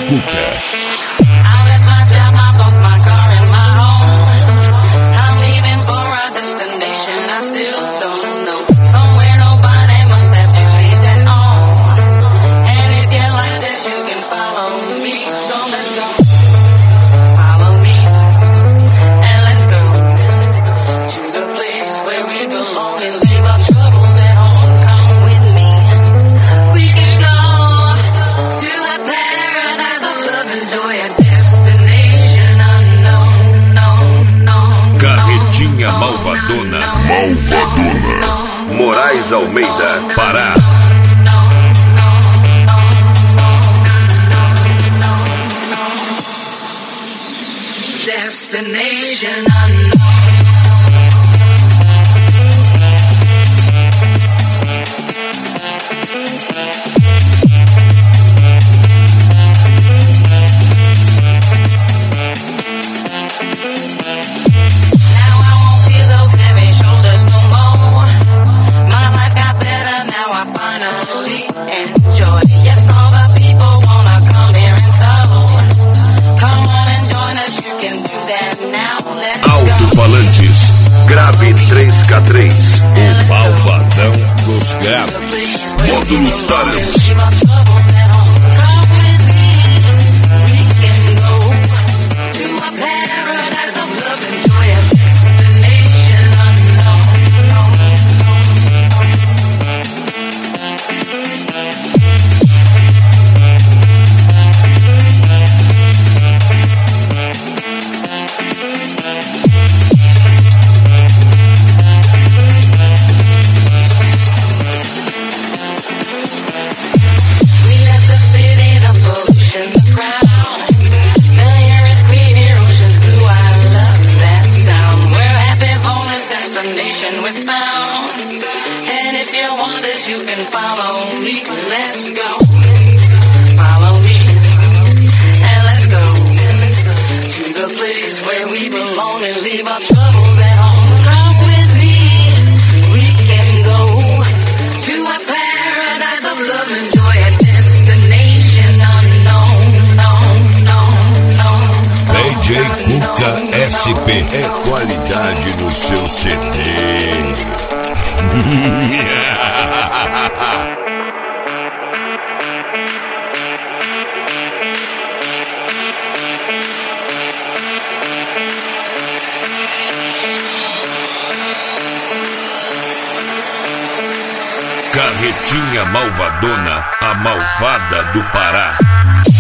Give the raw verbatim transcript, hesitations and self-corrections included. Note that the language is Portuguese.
Cuca. Carretinha Malvadona. Malvadona. Moraes Almeida, Pará. Destination unknown. Alto-falantes, grave três K três, o malvadão dos graves. Módulo Tarans. You can follow me, let's go. Follow me, and let's go to the place where we belong and leave our troubles at home. Come with me, we can go to a paradise of love and joy, a destination unknown, known, known, known. D J Cuca S P é qualidade no seu C D. Carretinha Malvadona, a malvada do Pará.